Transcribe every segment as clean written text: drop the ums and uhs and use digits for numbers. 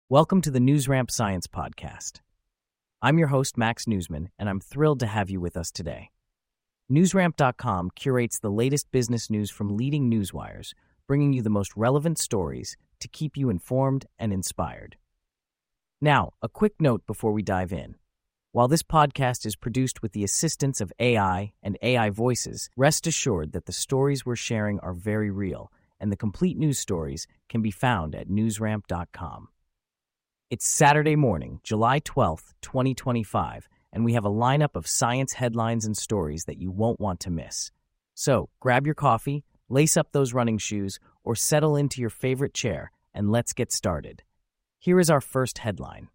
Welcome to the NewsRamp Science Podcast. I'm your host, Max Newsman, and I'm thrilled to have you with us today. NewsRamp.com curates the latest business news from leading newswires, bringing you the most relevant stories to keep you informed and inspired. Now, a quick note before we dive in. While this podcast is produced with the assistance of AI and AI voices, rest assured that the stories we're sharing are very real, and the complete news stories can be found at NewsRamp.com. It's Saturday morning, July 12th, 2025, and we have a lineup of science headlines and stories that you won't want to miss. So, grab your coffee, lace up those running shoes, or settle into your favorite chair, and let's get started. Here is our first headline.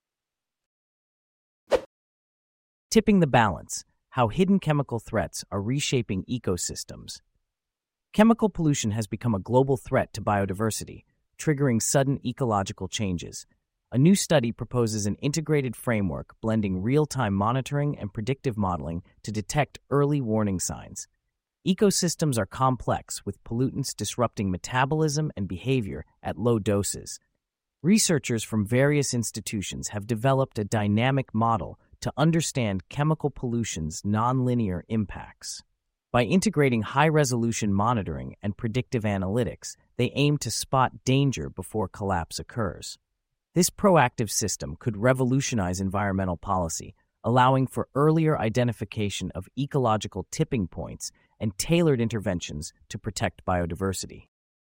Tipping the Balance: How Hidden Chemical Threats Are Reshaping Ecosystems. Chemical pollution has become a global threat to biodiversity, triggering sudden ecological changes. A new study proposes an integrated framework blending real-time monitoring and predictive modeling to detect early warning signs. Ecosystems are complex, with pollutants disrupting metabolism and behavior at low doses. Researchers from various institutions have developed a dynamic model to understand chemical pollution's nonlinear impacts. By integrating high-resolution monitoring and predictive analytics, they aim to spot danger before collapse occurs. This proactive system could revolutionize environmental policy, allowing for earlier identification of ecological tipping points and tailored interventions to protect biodiversity.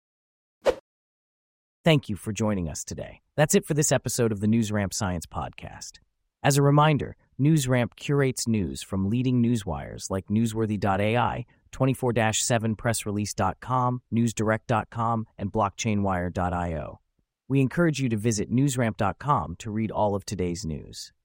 Thank you for joining us today. That's it for this episode of the NewsRamp Science Podcast. As a reminder, NewsRamp curates news from leading newswires like Newsworthy.ai, 24/7pressrelease.com, NewsDirect.com, and BlockchainWire.io. We encourage you to visit newsramp.com to read all of today's news.